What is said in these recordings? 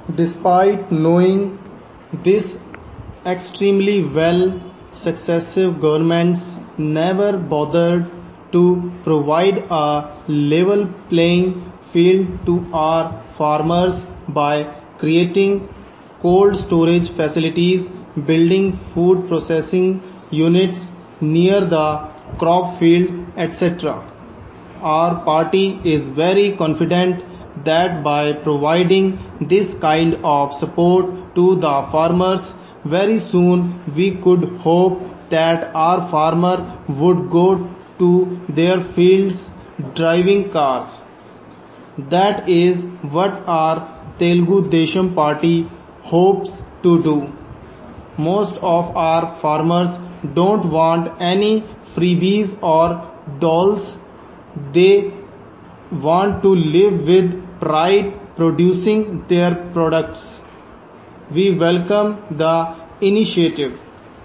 Despite knowing this extremely well, successive governments never bothered to provide a level playing field to our farmers by creating cold storage facilities, building food processing units near the crop field, etc. Our party is very confident that by providing this kind of support to the farmers, very soon we could hope that our farmer would go to their fields driving cars. That is what our Telugu Desam party hopes to do. Most of our farmers don't want any freebies or dolls. They want to live with pride producing their products. We welcome the initiative.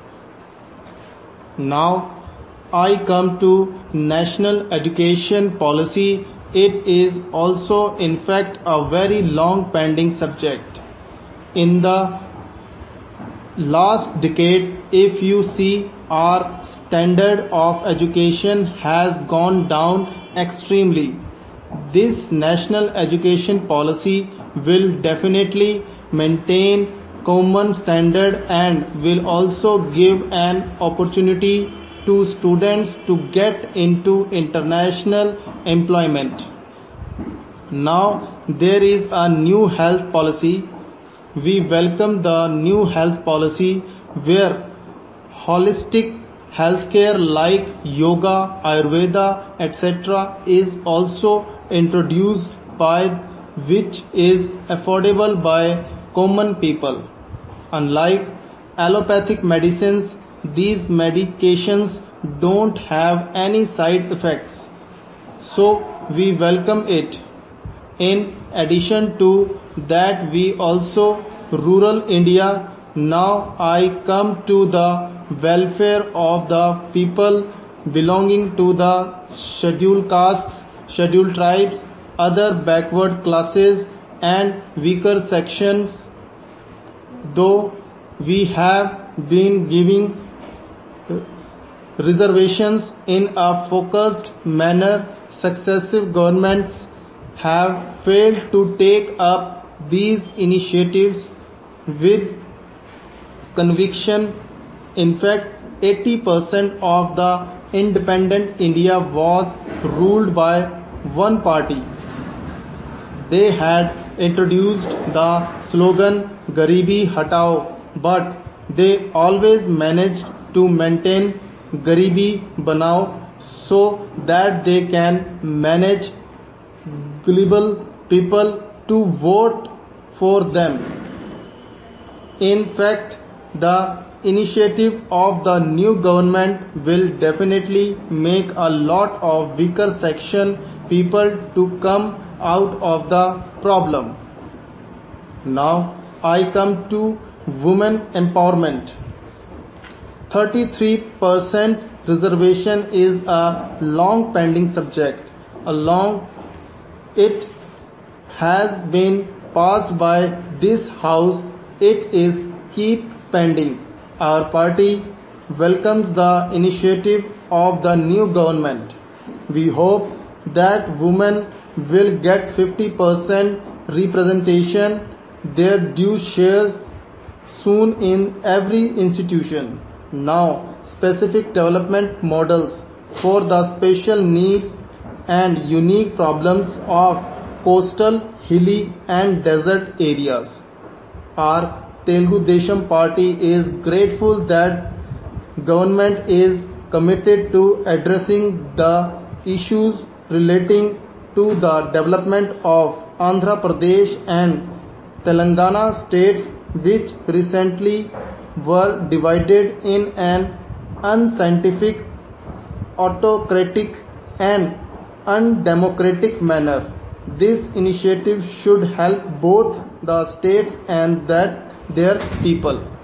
Now I come to national education policy. It is also in fact a very long pending subject. In the last decade, if you see, our standard of education has gone down extremely. This national education policy will definitely maintain common standard and will also give an opportunity to students to get into international employment. Now there is a new health policy. We welcome the new health policy where holistic healthcare like yoga, Ayurveda, etc. is also introduced, by which is affordable by common people. Unlike allopathic medicines, these medications don't have any side effects, so we welcome it. In addition to that, we also rural India. Now I come to the welfare of the people belonging to the scheduled castes, scheduled tribes, other backward classes and weaker sections. Though we have been giving reservations in a focused manner, successive governments have failed to take up these initiatives with conviction. In fact, 80% of the independent India was ruled by one party. They had introduced the slogan Garibi Hatao, but they always managed to maintain Garibi Banao so that they can manage gullible people to vote for them. In fact, the initiative of the new government will definitely make a lot of weaker section people to come out of the problem. Now I come to women empowerment. 33% reservation is a long pending subject. It has been passed by this house. It is keep pending. Our party welcomes the initiative of the new government. We hope that women will get 50% representation, their due shares soon in every institution. Now, specific development models for the special need and unique problems of coastal, hilly and desert areas. Our Telugu Desam party is grateful that government is committed to addressing the issues relating to the development of Andhra Pradesh and Telangana states, which recently were divided in an unscientific, autocratic and undemocratic manner. This initiative should help both the states and their people.